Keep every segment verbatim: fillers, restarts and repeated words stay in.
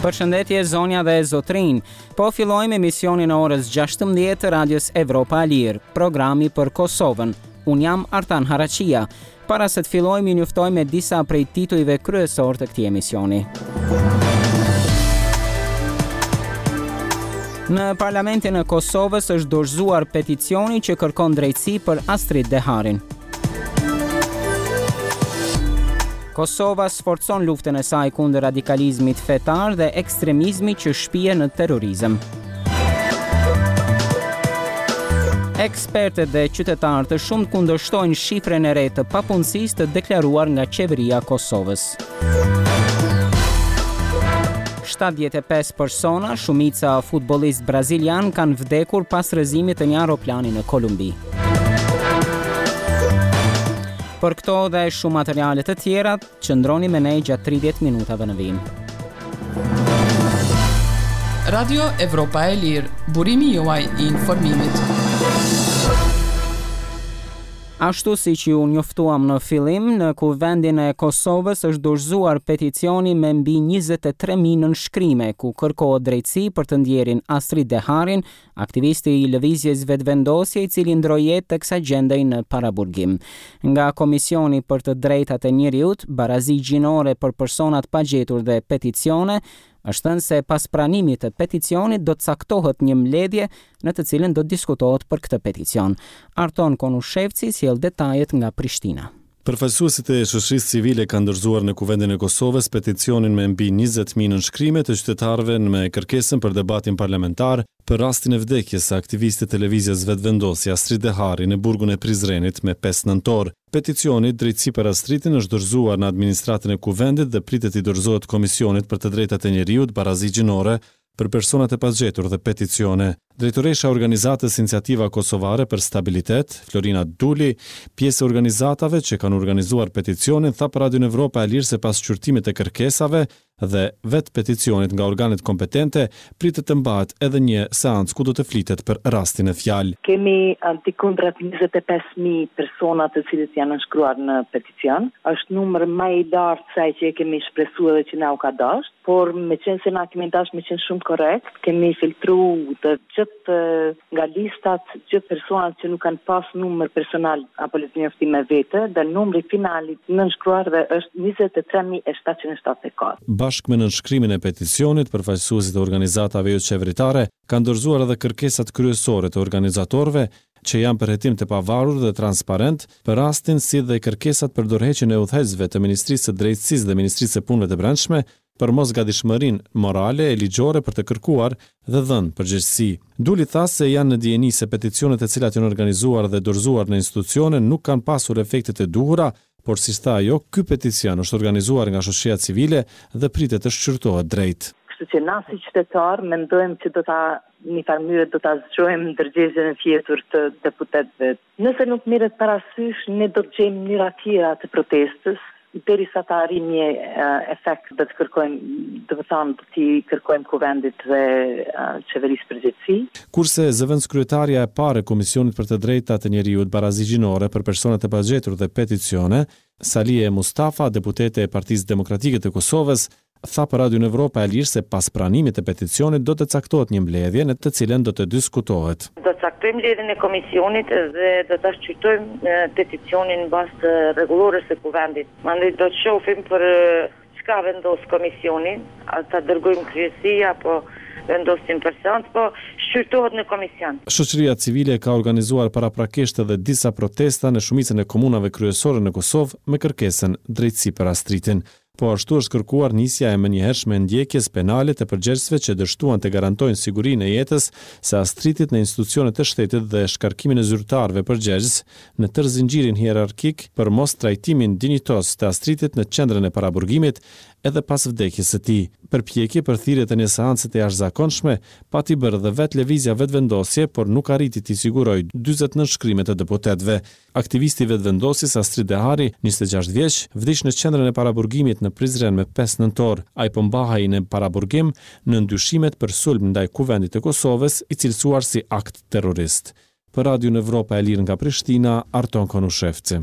Përshëndetje zonja dhe zotrin. Po fillojmë emisionin e orës gjashtëmbëdhjetë të radios Evropa e Lirë, programi për Kosovën. Unë jam Artan Haraqia. Para se të fillojmë, ju njoftoj me disa prej titujve kryesor të këtij emisioni. Në Parlamentin e Kosovës është dorëzuar peticioni që kërkon drejtësi për Astrid Deharin. Kosova sforcon luftën e saj kundër radikalizmit fetar dhe ekstremizmit që shpije në terrorizëm. Ekspertët dhe qytetarët të shumtë kundërshtojnë shifrën e re të papunësisë të deklaruar nga qeveria e Kosovës. shtatëdhjetë e pesë persona, shumica futbollist brazilian, kanë vdekur pas rrëzimit të një aeroplani në Kolumbi. Për këto dhe shumë materiale të tjera, qëndroni me ne gjatë tridhjetë minutave në vim. Radio Evropa e Lirë, burimi juaj i informimit. Ashtu si që ju njoftuam në fillim, në Kuvendin e Kosovës është dorëzuar peticioni me mbi njëzet e tre mijë nënshkrime, ku kërkohet drejtësi për të ndjerin Astrid Deharin, aktivisti i lëvizjes vetëvendosje i cili ndroi jetë tek kësaj gjendej në paraburgim. Nga Komisioni për të Drejtat e Njeriut, barazi gjinore për personat pa gjetur dhe peticione, është thënë se pas pranimit të peticionit do të caktohet një mbledhje në të cilën do të diskutohet për këtë peticion. Arton Konushevci sjell detajet nga Prishtina. Përfaqësuesit e shoqërisë civile kanë dorëzuar në Kuvendin e Kosovës peticionin me mbi njëzet mijë nënshkrime të qytetarëve me kërkesën për debatin parlamentar për rastin e vdekjes së aktivistit të lëvizjes vetëvendosje Astrid Dehari në burgun e Prizrenit me pesë nëntor. Peticioni Drejtësi për Astridin është dorëzuar në administratën e Kuvendit dhe pritet i dorëzohet Komisionit për të Drejtat e Njeriut, barazi gjinore për personat e pagjetur dhe peticione. Drejtoresha e Organizatës Iniciativa Kosovare për Stabilitet, Florina Duli, pjesë e organizatave që kanë organizuar peticionin, tha për Radio Evropa e Lirë se pas qyrtimit të kërkesave dhe vetë peticionit nga organet kompetente, pritet të mbahet edhe një seancë ku do të flitet për rastin e fjalë. Kemi antikundrat njëzet e pesë mijë persona të cilët janë nënshkruar në peticion. Është numër më i lartë se ai që e kemi shpresuar dhe që na u ka dashur, por me qenë se na kemi dashur me qenë shumë korrekt, kemi filtruar të gjithë nga listat, gjithë personat që nuk kanë pas numër personal apo le të njoftim me vete, dhe numri final i nënshkruarve është njëzet e tre mijë e shtatëqind e shtatëdhjetë e katër. Bashkë me nënshkrimin e peticionit, përfaqësuesit e organizatave jo qeveritare kanë dorëzuar edhe kërkesat kryesore të organizatorëve që janë për hetim të pavarur dhe transparent për rastin si dhe kërkesat për dorëheqjen e udhëheqësve të Ministrisë së Drejtësisë dhe Ministrisë së Punëve të Brendshme për mosgatishmërinë morale e ligjore për të kërkuar dhe dhënë përgjegjësi. Duli tha se janë në dijeni se peticionet e cilat janë organizuar dhe dorëzuar në institucione nuk kanë pasur efektet e duhura, por si tha ajo, ky peticion është organizuar nga shoqëria civile dhe pritet të shqyrtohet drejt. Kështu që na si qytetar mendojmë që do ta në farë mënyrë do ta zgjojmë ndërgjegjën e fjetur të deputetëve. Nëse nuk merret parasysh, ne do të gjejmë mënyra tjera të protestës, derisa të arrijmë një uh, efekt dhe të kërkojmë, do të thonë, do t'i kërkojmë Kuvendit dhe uh, qeverisë përgjithësi. Kurse zëvendëskryetaria e parë e Komisionit për të Drejtat e Njeriut, barazi gjinore për personat e pagjetur dhe peticione, Salie Mustafa, deputete e Partisë Demokratike të Kosovës, tha për Radio Evropa e Lirë se pas pranimit të peticionit do të caktohet një mbledhje në të cilën do të diskutohet. Do të caktojmë mbledhjen e komisionit dhe do ta shqyrtojmë peticionin mbas rregullores së Kuvendit. Mandej do të shohim për çka vendos komisioni, a ta dërgojmë kryesi apo vendosim person, po shqyrtohet në komision. Shoqëria civile ka organizuar paraprakisht edhe disa protesta në shumicën e komunave kryesore në Kosovë me kërkesën drejtësi për Astridin. Po ashtu është kërkuar nisja e menjëhershme e ndjekjes penale të përgjegjësve që dështuan të garantojnë sigurinë e jetës së Astridit në institucionet e shtetit dhe shkarkimin e zyrtarëve përgjegjës në tërë zinxhirin hierarkik për mos trajtimin dinjitos të Astridit në qendrën e paraburgimit edhe pas vdekjes së tij. Përpjekje për thirrjet e një seance të jashtëzakonshme pati bërë dhe vetë lëvizja vetëvendosje, por nuk arriti t'i sigurojë dyzet nënshkrime të deputetëve. Aktivisti vetëvendosjes Astrid Dehari, njëzet e gjashtë vjeç, vdiq në qendrën e paraburgimit në Prizren me pesë nëntor. Ai po mbahej në paraburgim në ndyshimet për sulm ndaj Kuvendit të Kosovës, i cilësuar si akt terrorist. Për Radio Evropa e Lirë nga Prishtina, Arton Konushevci.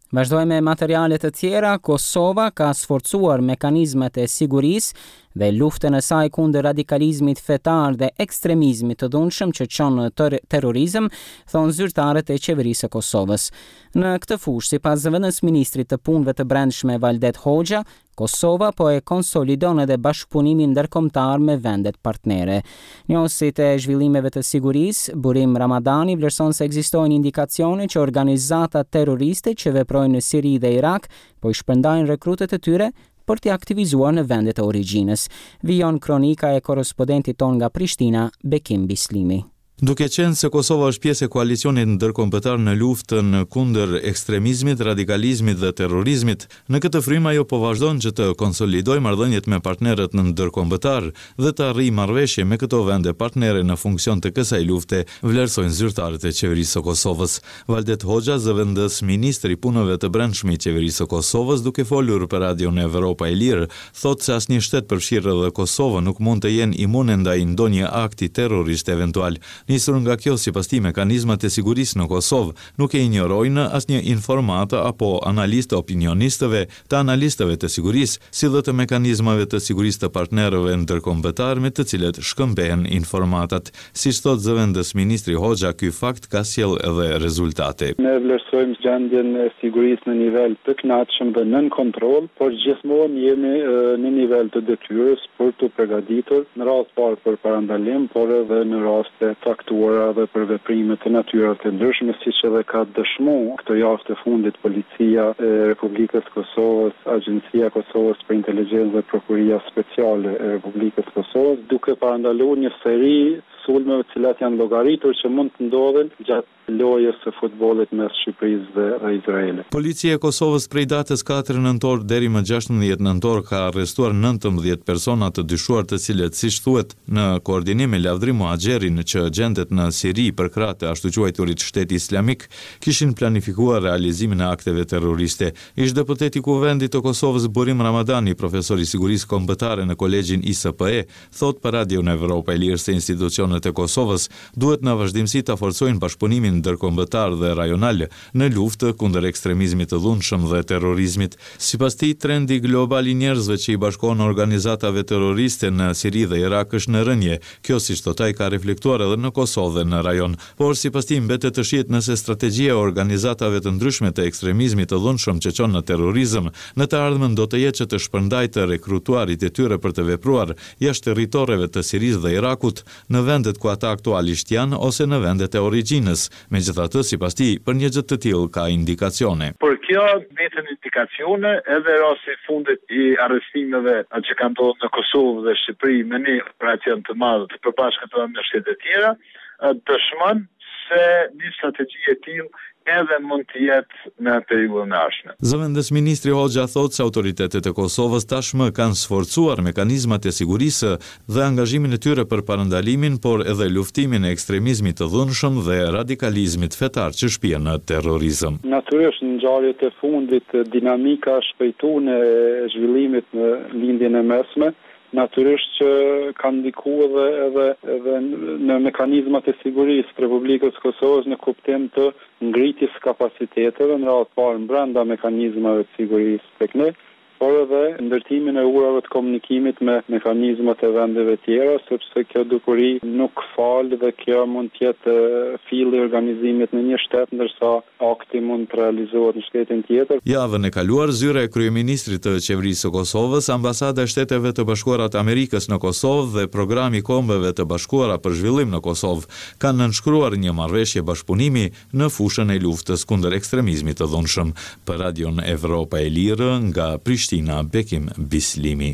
Vazhdoj me materiale të tjera. Kosova ka sforcuar mekanizmat e sigurisë dhe luftën e saj kundër radikalizmit fetar dhe ekstremizmit të dhunshëm që çon ter- terrorizëm, thonë zyrtarët e qeverisë së Kosovës. Në këtë fushë, sipas zëvendës ministrit të punëve të brendshme Valdet Hoxha, Kosova po e konsolidon edhe bashkëpunimin ndërkombëtar me vendet partnere. Njësit e zhvillimeve të sigurisë, Burim Ramadani, vlerëson se ekzistojnë indikacione që organizata terroriste që veprojnë në Siri dhe Irak po i shpërndajnë rekrutët e tyre për t'i aktivizuar në vendet e origjinës. Vijon kronika e korrespondentit ton nga Prishtina, Bekim Bislimi. Duke qenë se Kosova është pjesë e koalicionit ndërkombëtar në luftën kundër ekstremizmit, radikalizmit dhe terrorizmit, në këtë frymë ajo po vazhdon që të konsolidojë marrëdhëniet me partnerët në ndërkombëtar dhe të arrijë marrëveshje me këto vende partnere në funksion të kësaj lufte, vlerësojnë zyrtarët e qeverisë së Kosovës. Valdet Hoxha, zëvendës ministri i punëve të brendshme i qeverisë së Kosovës, duke folur për Radion Evropa e Lirë, thotë se asnjë shtet përfshirë edhe Kosova nuk mund të jenë imune ndaj ndonjë akti terrorist eventual. Nisur nga kjo, sipas tij, mekanizmat e sigurisë në Kosovë nuk e injorojnë asnjë informatë apo analistë opinionistëve, të analistëve të sigurisë, si dhe të mekanizmave të sigurisë të partnerëve ndërkombëtar me të cilët shkëmbehen informatat. Siç thotë zëvendës ministri Hoxha, ky fakt ka sjell edhe rezultate. Ne vlerësojmë gjendjen e sigurisë në nivel të kënaqshëm dhe nën kontroll, por gjithmonë jemi në nivel të detyrës për të përgatitur në rast parë për parandalim, por edhe në raste aktuara dhe për veprime të natyrat të ndryshme, siç edhe ka dëshmuar këtë javë të fundit Policia e Republikës Kosovës, Agjencia Kosovës për Inteligjencë dhe Prokuria Speciale e Republikës Kosovës, duke parandaluar një seri sulmeve të cilat janë llogaritur që mund të ndodhen gjatë lojës së futbollit mes Shqipërisë dhe, dhe Izraelit. Policia e Kosovës prej datës katër nëntor deri më gjashtëmbëdhjetë nëntor ka arrestuar nëntëmbëdhjetë persona të dyshuar, të cilët, siç thuhet, në koordinim me Lavdrim Muhaxherin që gjendet në Siri për krah të ashtu quajturit Shteti Islamik, kishin planifikuar realizimin e akteve terroriste. Ish deputeti i Kuvendit të Kosovës Burim Ramadani, profesor i sigurisë kombëtare në Kolegjin I S P E, thot për Radion Evropa e Lirë se institucionet e Kosovës duhet në vazhdimsi të forcojnë bashkëpunimin ndërkombëtar dhe rajonal në luftë kundër ekstremizmit të dhunshëm dhe terrorizmit. Sipas tij, trendi global i njerëzve që i bashkohen organizatave terroriste në Siri dhe Irak është në rënje. Kjo, siç thot ai, ka reflektuar edhe në Kosovë dhe në rajon. Por sipas tij mbetet të shihet nëse strategjia e organizatave të ndryshme të ekstremizmit të dhunshëm që çon në terrorizëm në të ardhmen do të jetë që të shpërndajë të rekrutuarit e tyre për të vepruar jashtë territoreve të Sirisë dhe Irakut, në vendet ku ata aktualisht janë ose në vendet e origjinës. Megjithatë, sipas tij, për një gjë të tillë ka indikacione. Por kjo mbeten indikacione edhe rasti i fundit i arrestimeve që kanë ndodhur në Kosovë dhe Shqipëri me një operacion të madh të përbashkëtuar me shtete të tjera, dëshmon se një strategji e tillë edhe mund të jetë në periudhën e ardhshme. Zëvendës ministri Hoxha thotë se autoritetet e Kosovës tashmë kanë sforcuar mekanizmat e sigurisë dhe angazhimin e tyre për parandalimin, por edhe luftimin e ekstremizmit të dhunshëm dhe radikalizmit fetar që shpihen në terrorizëm. Natyrisht në ngjarjet e fundit dinamika shpejtuar në zhvillimit në lindjen e mesme, natyrisht që kanë ndikuar edhe, edhe, edhe në mekanizmat e sigurisë të Republikës Kosovës në kuptim të ngritjes kapaciteteve në radhë parë brenda mekanizmave të sigurisë tek ne, por edhe ndërtimin e urave të komunikimit me mekanizmat e vendeve tjera, sepse kjo dukuri nuk fal dhe kjo mund të jetë filli i organizimit në një shtet, ndërsa akti mund të realizohet në shtetin tjetër. Javën e kaluar, zyra e kryeministrit të qeverisë së Kosovës, ambasada e Shteteve të Bashkuara të Amerikës në Kosovë dhe programi i Kombeve të Bashkuara për zhvillim në Kosovë kanë nënshkruar një marrëveshje bashkëpunimi në fushën e luftës kundër ekstremizmit të dhunshëm. Për Radion Evropa e Lirë nga Prishtina, Bekim Bislimi.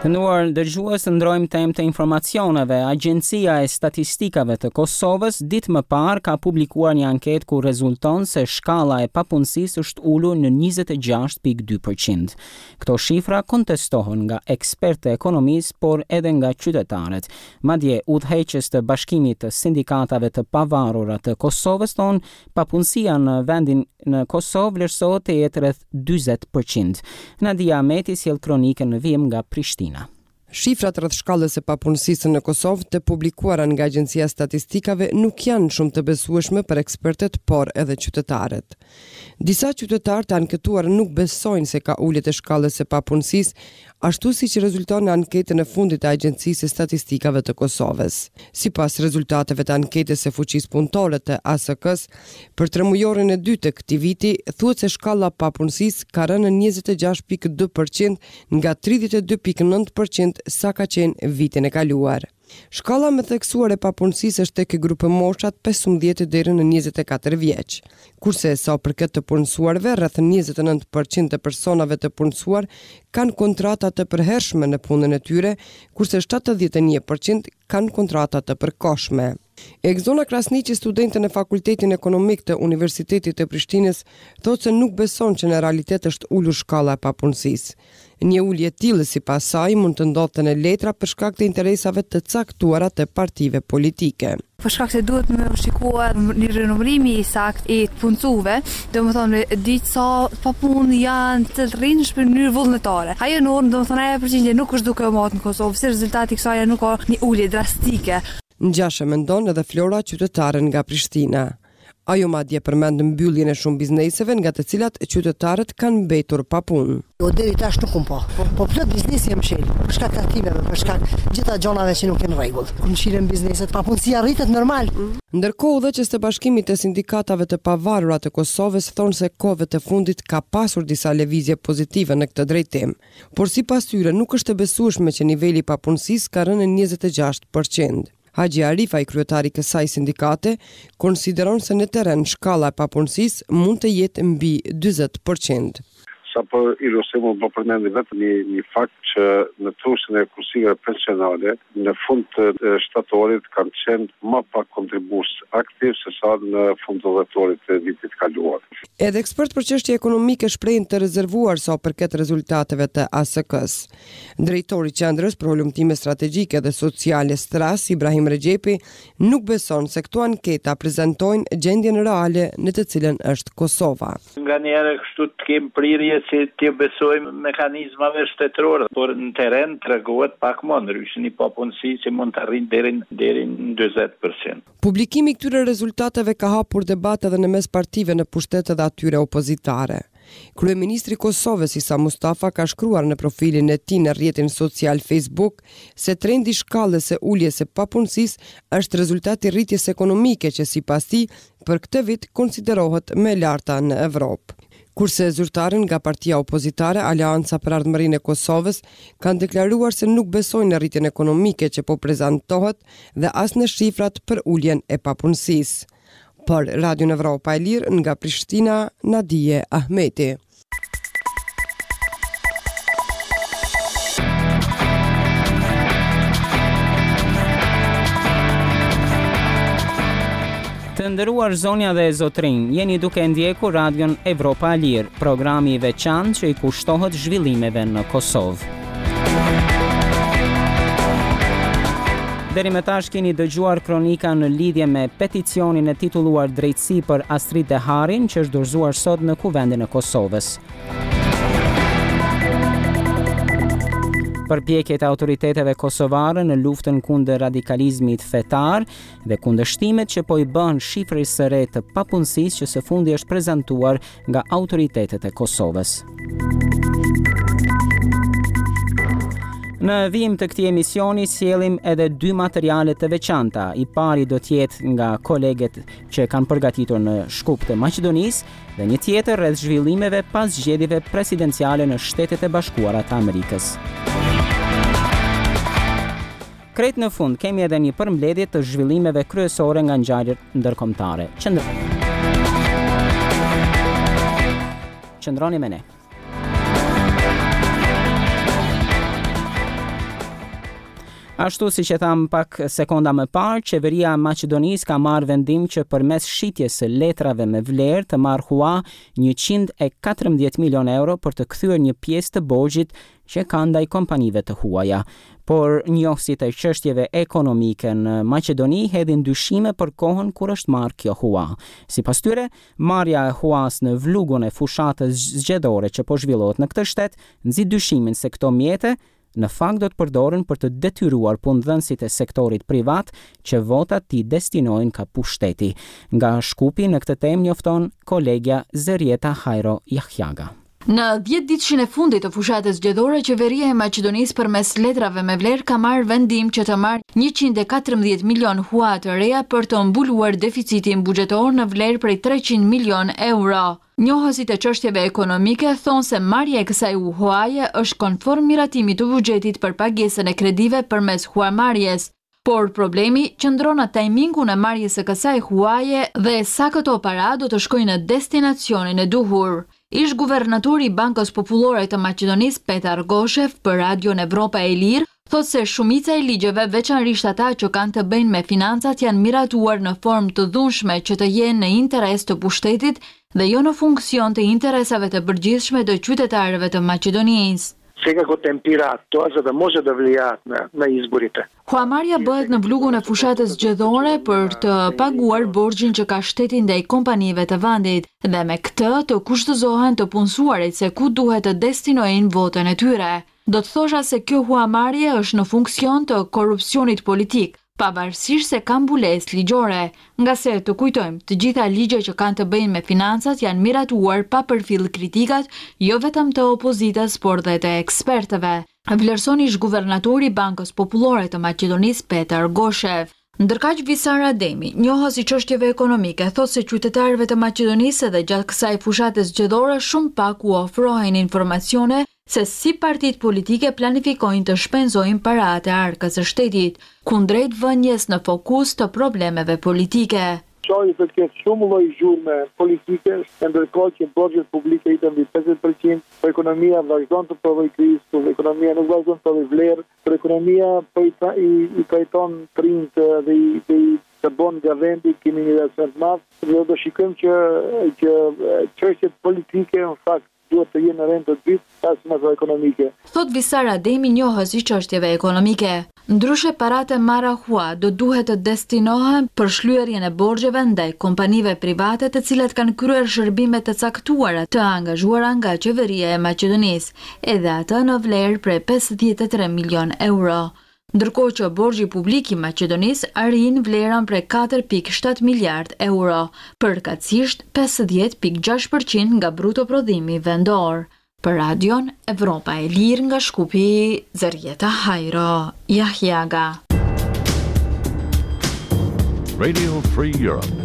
Të nderuar dëgjues, ndrojmë temë të informacioneve. Agjencia e Statistikave të Kosovës ditë më parë ka publikuar një anketë ku rezulton se shkalla e papunësisë është ulur në njëzet e gjashtë pikë dy përqind. Këto shifra kontestohen nga ekspertë e ekonomisë, por edhe nga qytetarët. Madje udhëheqës të Bashkimit të Sindikatave të Pavarura të Kosovës thonë papunësia në vendin në Kosovë vlerësohet të jetë rreth dyzet përqind. Nadia Ahmeti sjell kronikën në vijim nga Prishtina. Shifrat rreth shkallës së papunësisë në Kosovë të publikuara nga Agjencia e Statistikave nuk janë shumë të besueshme për ekspertët, por edhe qytetarët. Disa qytetarë të anketuar nuk besojnë se ka ulje të shkallës së papunësisë, ashtu siç rezulton në anketën e fundit të Agjencisë së Statistikave të Kosovës. Sipas rezultateve të anketës së fuqisë punëtore të A S K-s, për tremujorin e dytë të këtij viti, thuhet se shkalla e papunësisë ka rënë në njëzet e gjashtë pikë dy përqind nga tridhjetë e dy pikë nëntë përqind sa ka qenë vitin e kaluar. Shkalla më theksuar e papunësisë është tek grupi moshat pesëmbëdhjetë deri në njëzet e katër vjeç, kurse sa përket të punësuarve, rreth njëzet e nëntë përqind të personave të punësuar kanë kontrata të përhershme në punën e tyre, kurse shtatëdhjetë e një përqind kanë kontrata të përkohshme. Egzona Krasniqi, studente në Fakultetin Ekonomik të Universitetit të Prishtinës, thotë se nuk beson që në realitet është ulur shkalla e papunësisë. Një ulje e tillë sipas saj mund të ndodhte në letra për shkak të interesave të caktuara të partive politike. Për shkak se duhet me shikuar një rinovrim i saktë i punësuve, domethënë ditë sa pa punë janë të rrinë në mënyrë vullnetare. Ajo në orë domethënë ajo përgjigje nuk është duke u marrë në Kosovë, si rezultati i kësaj nuk ka një ulje drastike. Ngjashëm mendon edhe Flora, qytetare nga Prishtina. Ajo madje përmend mbylljen e shumë bizneseve nga të cilat qytetarët kanë mbetur pa punë. Jo deri tash nuk kum po. Po, po plot biznesi jam shel. Për shkak të aktiveve, për shkak gjitha gjonave që nuk janë rregull. Kur shihen bizneset, papunësia rritet normal. Ndërkohë udhëheqës të Bashkimit të Sindikatave të Pavarura të Kosovës thonë se kohëve të fundit ka pasur disa lëvizje pozitive në këtë drejtim, por sipas tyre nuk është e besueshme që niveli i papunësisë ka rënë në njëzet e gjashtë përqind. Haxhi Arifa, i kryetari i kësaj sindikate, konsideron se në terren shkalla e papunësisë mund të jetë mbi dyzet përqind. Sa për ilustrimu më përmendi vetëm një, një fakt që në trushin e kursive pensionale, në fund të shtatorit kanë qenë më pak kontribues aktiv se sa në fund të dhjetorit të vitit kaluar. Edhe ekspert për çështje ekonomike shprehin të rezervuar sa përket rezultateve të A S K-s. Drejtori i Qendrës për Hulumtime Strategjike dhe Sociale Stras, Ibrahim Rexhepi, nuk beson se këto anketa prezantojnë gjendjen reale në të cilën është Kosova. Nganjëherë kështu të kem prirje si të besojmë mekanizmave shtetërore, por në terren tregohet pak më ndryshe, një papunësi që mund të arrijë deri deri në dyzet përqind. Publikimi i këtyre rezultateve ka hapur debat edhe në mes partive në pushtet dhe atyre opozitare. Kryeministri i Kosovës Isa Mustafa ka shkruar në profilin e tij në rrjetin social Facebook se trendi i shkallës së uljes së papunësisë është rezultati i rritjes ekonomike që sipas tij për këtë vit konsiderohet më e larta në Evropë. Kurse zyrtarën nga partia opozitare Aleanca për Ardhmërinë e Kosovës kanë deklaruar se nuk besojnë në rritjen ekonomike që po prezantohet dhe as në shifrat për uljen e papunësisë. Për Radio Evropa e Lirë nga Prishtina, Nadije Ahmeti. Të nderuar zonja dhe zotrinj, jeni duke ndjekur Radion Evropa e Lirë, programi i veçantë që i kushtohet zhvillimeve në Kosovë. Deri më tash keni dëgjuar kronika në lidhje me peticionin e titulluar Drejtësi për Astrid Deharin, që është dorëzuar sot në Kuvendin e Kosovës. Përpjekjet e autoriteteve kosovare në luftën kundër radikalizmit fetar dhe kundërshtimet që po i bën shifrës së re të papunësisë që së fundi është prezantuar nga autoritetet e Kosovës. Në vijim të këtij emisioni sjellim edhe dy materiale të veçanta. I pari do të jetë nga koleget që kanë përgatitur në Shkup të Maqedonisë dhe një tjetër rreth zhvillimeve pas zgjedhjeve presidenciale në Shtetet e Bashkuara të Amerikës. Krejt në fund kemi edhe një përmbledhje të zhvillimeve kryesore nga ngjarjet ndërkombëtare. Qëndroni. Qëndroni me ne. Ashtu si që tham pak sekonda më parë, qeveria e Maqedonisë ka marrë vendim që përmes shitjes së letrave me vlerë të marrë hua njëqind e katërmbëdhjetë milion euro për të kthyer një pjesë të borxhit që ka ndaj kompanive të huaja. Por njohësit e çështjeve ekonomike në Maqedoni hedhin dyshime për kohën kur është marrë kjo hua. Sipas tyre, marrja e huas në vlugun e fushatës zgjedhore që po zhvillohet në këtë shtet nxit dyshimin se këto mjete në fakt do të përdoren për të detyruar punëdhënësit e sektorit privat që votat t'i destinojnë ka pushteti. Nga Shkupi në këtë temë njofton kolegja Zerieta Hajro Jahjaga. Në dhjetë ditëshin e fundit të fushatës zgjedhore, qeveria e Maqedonisë përmes letrave me vlerë ka marrë vendim që të marrë njëqind e katërmbëdhjetë milion hua të reja për të mbuluar deficitin buxhetor në vlerë prej treqind milion euro. Njohësit e çështjeve ekonomike thonë se marrja e kësaj huaje është konform miratimit të buxhetit për pagesën e kredive përmes huamarrjes. Por problemi qëndron në tajmingun e marrjes së kësaj huaje dhe sa këto para do të shkojnë në destinacionin e duhur. Ish guvernatori i Bankës Popullore të Maqedonisë Petar Goshev për Radion Evropa e Lirë thotë se shumica e ligjeve, veçanërisht ata që kanë të bëjnë me financat, janë miratuar në formë të dhunshme që të jenë në interes të pushtetit dhe jo në funksion të interesave të përgjithshme të qytetarëve të Maqedonisë. Svakako tempira to za da može da vlija na, na izborite. Huamarrja bëhet në vlugun e fushatës zgjedhore për të paguar borxhin që ka shteti ndaj kompanive të vendit dhe me këtë të kushtëzohen të punësuarit se ku duhet të destinojnë votën e tyre. Do të thosha se kjo huamarrje është në funksion të korrupsionit politik, pavarësisht se ka mbulesë ligjore, nga se të kujtojmë, të gjitha ligjet që kanë të bëjnë me financat janë miratuar pa përfill kritikat, jo vetëm të opozitës, por dhe të ekspertëve. Vlerëson ish guvernatori i Bankës Popullore të Maqedonisë Petar Goshev. Ndërkaq Visar Ademi, njohës i çështjeve ekonomike, thotë se qytetarëve të Maqedonisë edhe gjatë kësaj fushate zgjedhore shumë pak u ofrohen informacione se si partitë politike planifikojnë të shpenzojnë paratë e arkës së shtetit, kundrejt vënjes në fokus të problemeve politike. Shohim se ka shumë lloj zhurme politike, ndërkohë që borxhet publike i të mbi pesëdhjetë përqind, po ekonomia vazhdon të provojë krizë, po ekonomia nuk vazhdon të provojë vlerë, po ekonomia po i, i, i trajton trinjt dhe i, dhe i të bon nga vendi, kemi një reaksion të madh, dhe do shikojmë që që çështjet politike në fakt duhet të jenë në rend të dytë as makroekonomike. Thot Visar Ademi, njohës i çështjeve ekonomike. Ndryshe paratë marra hua do duhet të destinohen për shlyerjen e borxheve ndaj kompanive private të cilat kanë kryer shërbime të caktuara të angazhuara nga qeveria e Maqedonisë, edhe atë në vlerë prej pesëdhjetë e tre milion euro. Ndërkohë që borxhi publik i Maqedonisë arrin vlerën prej katër pikë shtatë miliard euro, përkatësisht pesëdhjetë pikë gjashtë përqind nga bruto prodhimi vendor. Për Radion Evropa e Lirë nga Shkupi, Zerieta Hajro Jahjaga. Radio Free Europe.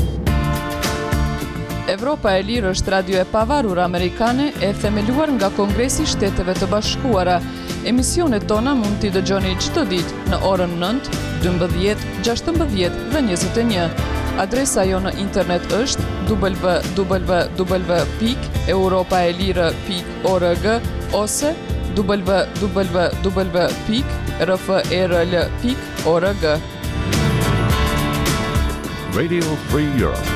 Evropa e Lirë është radio e pavarur amerikane e themeluar nga Kongresi i Shteteve të Bashkuara. Emisionet tona mund t'i dëgjoni çdo ditë në orën nëntë, dymbëdhjetë, gjashtëmbëdhjetë dhe njëzet e një. Adresa jo në internet është w w w pikë europaelire pikë org ose w w w pikë r f e r l pikë org. Radio Free Europe.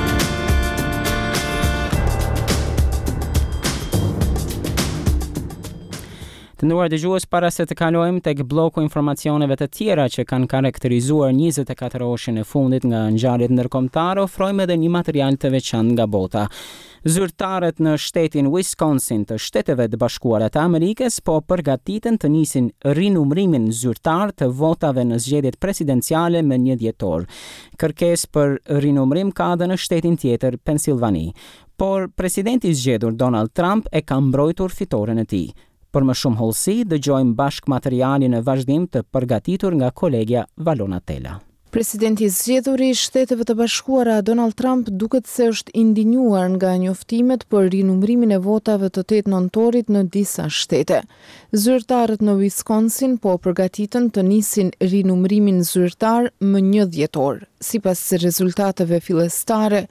Të nderuar dëgjues, para se të kalojmë tek bloku informacioneve të tjera që kanë karakterizuar njëzet e katër orëshin e fundit nga ngjarjet ndërkombëtare, ofrojmë edhe një material të veçantë nga bota. Zyrtarët në shtetin Wisconsin të Shteteve të Bashkuara të Amerikës po përgatiten të nisin rinumrimin zyrtar të votave në zgjedhjet presidenciale me një dhjetor. Kërkesë për rinumrim ka edhe në shtetin tjetër, Pennsylvania, por presidenti i zgjedhur Donald Trump e ka mbrojtur fitoren e tij. Për më shumë hollësi, dëgjojmë bashk materialin e vazhdim të përgatitur nga kolegja Valona Tela. Presidenti i zgjedhur i Shteteve të Bashkuara Donald Trump duket se është indinjuar nga njoftimet për rinumrimin e votave të tetë nëntorit në disa shtete. Zyrtarët në Wisconsin po përgatiten të nisin rinumrimin zyrtar më një dhjetor. Sipas rezultateve fillestare,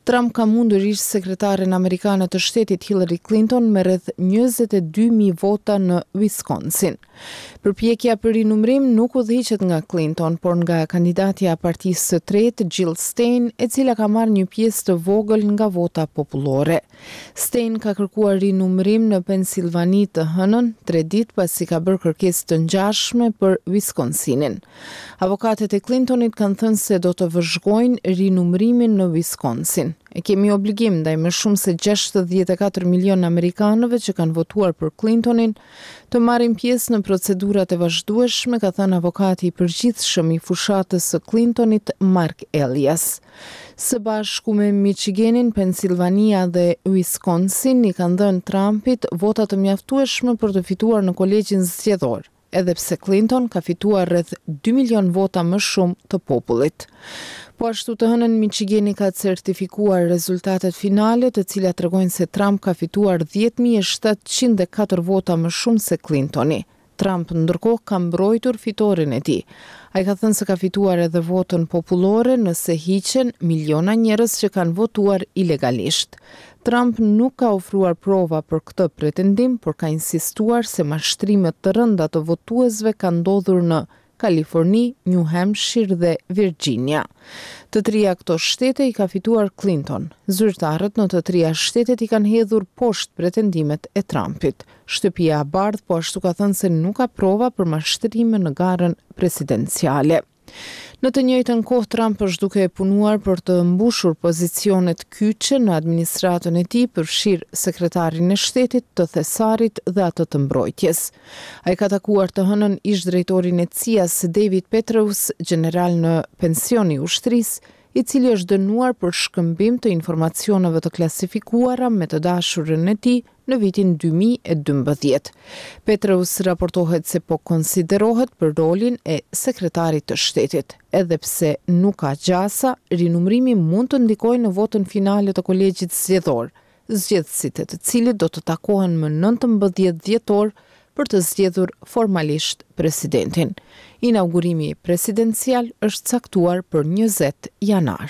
Trump ka mundur ish sekretaren amerikane të shtetit Hillary Clinton me rreth njëzet e dy mijë vota në Wisconsin. Përpjekja për rinumrim nuk udhëhiqet nga Clinton, por nga kandidatja e partisë së tretë, Jill Stein, e cila ka marrë një pjesë të vogël nga vota popullore. Stein ka kërkuar rinumrim në Pensilvani të hënën, tre ditë pasi ka bërë kërkesë të ngjashme për Wisconsinin. Avokatet e Clintonit kanë thënë se do të vëzhgojnë rinumrimin në Wisconsin. E kemi obligim ndaj më shumë se gjashtëdhjetë e katër milion amerikanëve që kanë votuar për Clintonin të marrin pjesë në procedurat e vazhdueshme, ka thënë avokati i përgjithshëm i fushatës së Clintonit, Mark Elias. Së bashku me Michiganin, Pensilvania dhe Wisconsin i kanë dhënë Trumpit vota të mjaftueshme për të fituar në kolegjin zgjedhor, edhe pse Clinton ka fituar rreth dy milion vota më shumë të popullit. Po ashtu të hënën Michigani ka certifikuar rezultatet finale, të cilat tregojnë se Trump ka fituar dhjetë mijë shtatëqind e katër vota më shumë se Clintoni. Trump ndërkohë ka mbrojtur fitoren e tij. Ai ka thënë se ka fituar edhe votën popullore nëse hiqen miliona njerëz që kanë votuar ilegalisht. Trump nuk ka ofruar prova për këtë pretendim, por ka insistuar se mashtrimet të rënda të votuesve kanë ndodhur në Kaliforni, New Hampshire dhe Virginia. Të trija këto shtete i ka fituar Clinton. Zyrtarët në të trija shtetet i kanë hedhur poshtë pretendimet e Trumpit. Shtëpia e Bardhë po ashtu ka thënë se nuk ka prova për mashtrime në garën presidenciale. Në të njëjtën kohë, Trump është duke e punuar për të mbushur pozicionet kyçe në administratën e tij, përfshir sekretarin e shtetit, të thesarit dhe atë të mbrojtjes. Ai ka takuar të hënën ish drejtorin e C I A-s David Petraeus, general në pension i ushtrisë, i cili është dënuar për shkëmbim të informacioneve të klasifikuara me të dashurën e tij në vitin dy mijë e dymbëdhjetë. Petraeus raportohet se po konsiderohet për rolin e sekretarit të shtetit. Edhe pse nuk ka gjasa, rinumrimi mund të ndikojë në votën finale të kolegjit zgjedhor, zgjedhësit e të cilit do të takohen më nëntëmbëdhjetë dhjetor për të zgjedhur formalisht presidentin. Inaugurimi presidencial është caktuar për njëzet janar.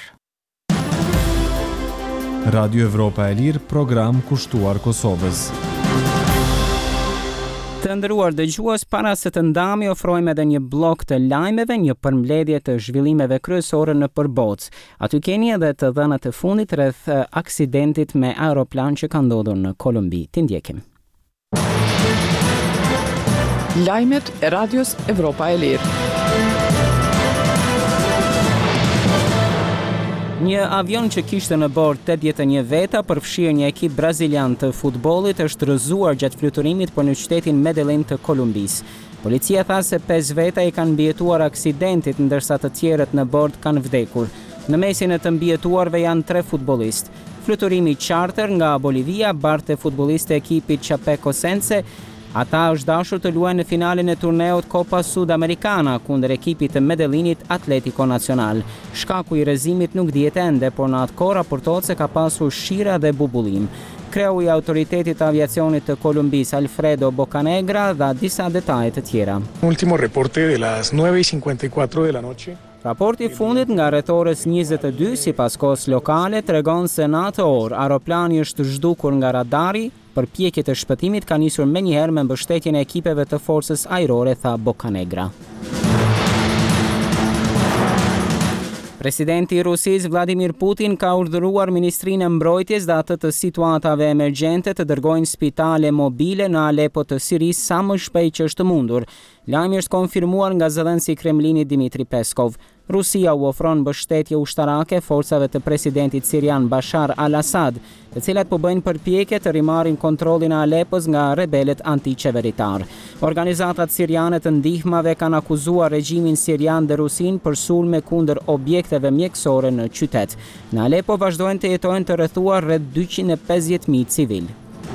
Radio Evropa e Lirë, program kushtuar Kosovës. Të nderuar dëgjues, para se të ndami ofrojmë edhe një blok të lajmeve, një përmbledhje të zhvillimeve kryesore në përbocë. Aty keni edhe të dhënat e fundit rreth aksidentit me aeroplan që ka ndodhur në Kolumbi. Ti ndjekim. Lajmet e Radios Evropa e Lirë. Një avion që kishte në bord tetëdhjetë e një veta përfshirë një ekip brazilian të futbollit është rrëzuar gjatë fluturimit për në qytetin Medellin të Kolumbisë. Policia tha se pesë veta i kanë mbijetuar aksidentit, ndërsa të tjerët në bord kanë vdekur. Në mesin e të mbijetuarve janë tre futbollistë. Fluturimi charter nga Bolivia barte futbollistë e ekipit Chapeco Sense. Ata është dashur të luajnë në finalen e turneut Copa Sudamericana kundër ekipit të Medellinit Atletico Nacional. Shkaku i rrëzimit nuk dihet ende, por në atë kohë raportohet se ka pasur shira dhe bubullim. Kreu i autoritetit të aviacionit të Kolumbisë, Alfredo Bocanegra, dha disa detaje të tjera. Ultimo reporte de las nueve y cincuenta y cuatro de la noche. Raporti fundit nga rreth orës njëzet e dy sipas kohës lokale tregon se në atë orë aeroplani është zhdukur nga radari. Përpjekjet e shpëtimit ka nisur menjëherë me mbështetjen e ekipeve të forcës ajrore, tha Bocanegra. Presidenti i Rusisë Vladimir Putin ka urdhëruar Ministrinë e Mbrojtjes dhe atë të situatave emergjente të dërgojnë spitale mobile në Alepo të Sirisë sa më shpejt që është mundur. Lajmi është konfirmuar nga zëdhënësi i Kremlinit Dmitri Peskov. Rusia u ofron mbështetje ushtarake forcave të presidentit sirian Bashar al-Assad, të cilat po bëjnë përpjekje të rimarrin kontrollin e Alepos nga rebelet antiqeveritar. Organizatat siriane të ndihmave kanë akuzuar regjimin sirian dhe Rusin për sulme kundër objekteve mjekësore në qytet. Në Alepo vazhdojnë të jetojnë të rrethuar rreth dyqind e pesëdhjetë mijë civil.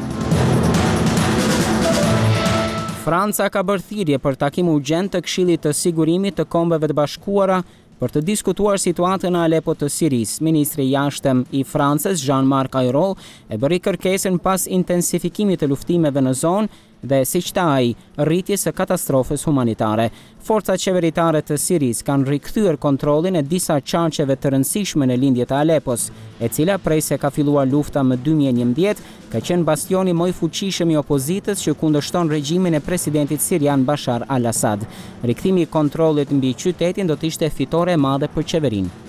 Franca ka bërë thirrje për takim urgjent të Këshillit të Sigurimit të Kombeve të Bashkuara për të diskutuar situatën në Alepo të Sirisë. Ministri i jashtëm i Francës, Jean-Marc Ayrault, e bëri kërkesën pas intensifikimit të luftimeve në zonë, dhe siç tha ai, rritjes së katastrofës humanitare. Forcat qeveritare të Sirisë kanë rikthyer kontrollin e disa qarqeve të rëndësishme në lindje të Alepos, e cila prej se ka filluar lufta më dy mijë e njëmbëdhjetë, ka qenë bastioni më i fuqishëm i opozitës që kundërshton regjimin e presidentit sirian Bashar al-Assad. Rikthimi i kontrollit mbi qytetin do të ishte fitore e madhe për qeverinë.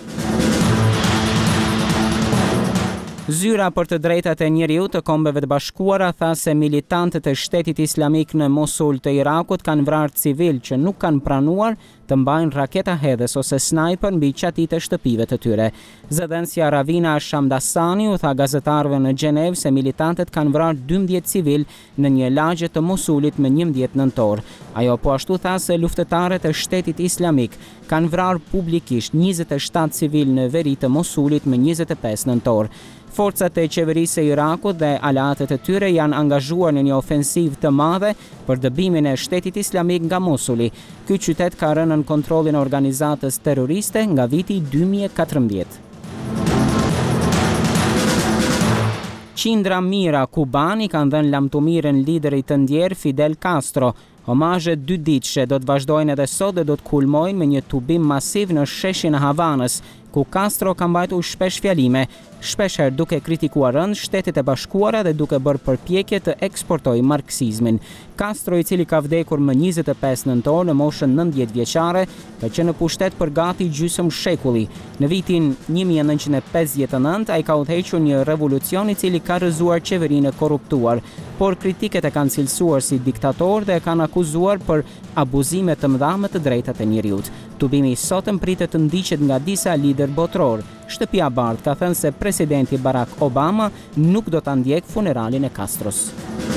Zyra për të drejtat e njeriut të Kombeve të Bashkuara tha se militantët e Shtetit Islamik në Mosul të Irakut kanë vrarë civil që nuk kanë pranuar të mbajnë raketa hedhës ose sniper mbi qatit e shtëpive të tyre. Zëdhënësja Ravina Shamdasani u tha gazetarëve në Gjenevë se militantët kanë vrarë dymbëdhjetë civil në një lagje të Mosulit më njëmbëdhjetë nëntor. Ajo po ashtu tha se luftëtarët e Shtetit Islamik kanë vrarë publikisht njëzet e shtatë civil në veri të Mosulit më njëzet e pesë nëntor. Forcat e qeverisë së Irakut dhe aleatët e tyre janë angazhuar në një ofensivë të madhe për dëbimin e Shtetit Islamik nga Mosuli. Ky qytet ka rënë në kontrollin e organizatës terroriste nga viti dy mijë e katërmbëdhjetë. Qindra mira kubani kanë dhënë lamtumirën liderit të ndjerë Fidel Castro. Omazhet dy ditëshe do të vazhdojnë edhe sot dhe do të kulmojnë me një tubim masiv në sheshin e Havanës, ku Castro ka mbajtur shpesh fjalime, shpeshherë duke kritikuar rënd Shtetet e Bashkuara dhe duke bërë përpjekje të eksportojë marksizmin. Castro, i cili ka vdekur më njëzet e pesë nëntor në moshën nëntëdhjetë vjeçare, ka qenë në pushtet për gati gjysmë shekulli. Në vitin një mijë e nëntëqind e pesëdhjetë e nëntë ai ka udhëhequr një revolucion i cili ka rrëzuar qeverinë e korruptuar, por kritiket e kanë cilësuar si diktator dhe e kanë akuzuar për abuzime të mëdha me të drejtat e njeriut. Tubimi i sotëm pritet të ndiqet nga disa lider botror. Shtëpia e Bardhë ka thënë se presidenti Barack Obama nuk do ta ndjek funeralin e Castros.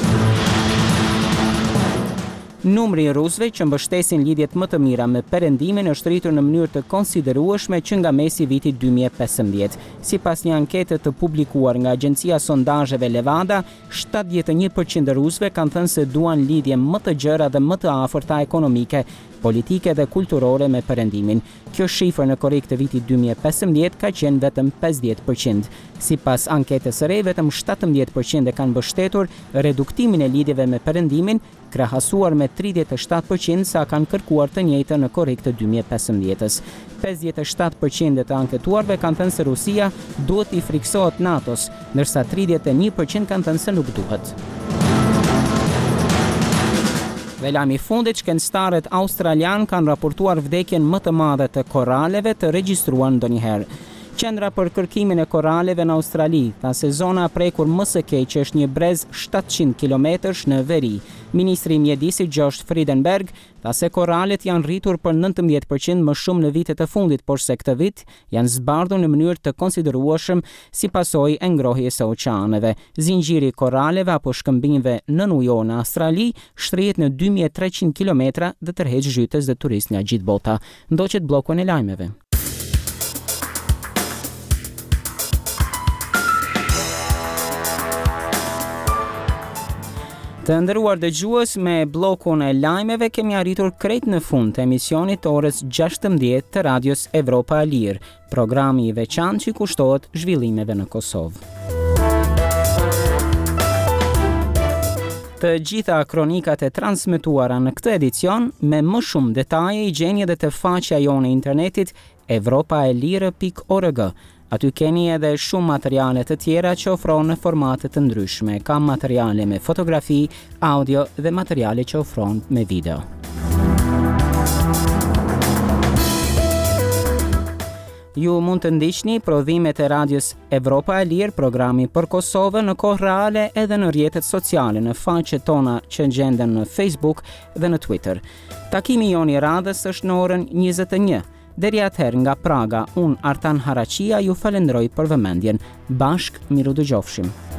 Numri i rusëve që mbështesin lidhjet më të mira me Perëndimin është rritur në mënyrë të konsiderueshme që nga mesi i vitit dy mijë e pesëmbëdhjetë. Sipas një ankete të publikuar nga agjencia sondazheve Levada, shtatëdhjetë e një përqind e rusëve kanë thënë se duan lidhje më të gjera dhe më të afërta ekonomike, politike dhe kulturore me Perëndimin. Kjo shifër në korrik të vitit dy mijë e pesëmbëdhjetë ka qenë vetëm pesëdhjetë përqind. Sipas anketës së re, vetëm shtatëmbëdhjetë përqind e kanë mbështetur reduktimin e lidhjeve me Perëndimin, krahasuar me tridhjetë e shtatë përqind sa kanë kërkuar të njëjtën në korrik të dy mijë e pesëmbëdhjetës. pesëdhjetë e shtatë përqind e të anketuarve kanë thënë se Rusia duhet i friksohet NATO-s, ndërsa tridhjetë e një përqind kanë thënë se nuk duhet. Dhe lajmi i fundit, shkencëtarët australian kanë raportuar vdekjen më të madhe të koraleve të regjistruar ndonjëherë. Qendra për kërkimin e koraleve në Australi tha se zona e prekur më së keqe është një brez shtatëqind kilometrash në veri. Ministri i mjedisit Josh Frydenberg tha se koralet janë rritur për nëntëmbëdhjetë përqind më shumë në vitet e fundit, por se këtë vit janë zbardhur në mënyrë të konsiderueshëm si pasojë e ngrohjes së oqeaneve. Zinxhiri i koraleve apo shkëmbimeve nën ujor në Australi shtrihet në dy mijë e treqind kilometra dhe tërheq zhytës dhe turistë nga gjithë bota. Ndoqet bllokun e lajmeve. Të nderuar dëgjues, me bllokun e lajmeve kemi arritur krejt në fund të emisionit orës gjashtëmbëdhjetë të Radios Evropa e Lirë, programi i veçantë që kushtohet zhvillimeve në Kosovë. Të gjitha kronikat e transmetuara në këtë edicion, me më shumë detaje i gjeni edhe të faqja jonë e internetit evropa e lirë pikë org. Aty keni edhe shumë materiale të tjera që ofron në formate të ndryshme. Ka materiale me fotografi, audio dhe materiale që ofron me video. Ju mund të ndiqni prodhimet e Radios Evropa e Lirë, programi për Kosovën në kohë reale edhe në rrjetet sociale, në faqet tona që gjenden në Facebook dhe në Twitter. Takimi jon i radhës është në orën njëzet e një. Deri atëherë nga Praga, unë Artan Haraqia ju falenderoj për vëmendjen. Bashk miru dëgjofshim.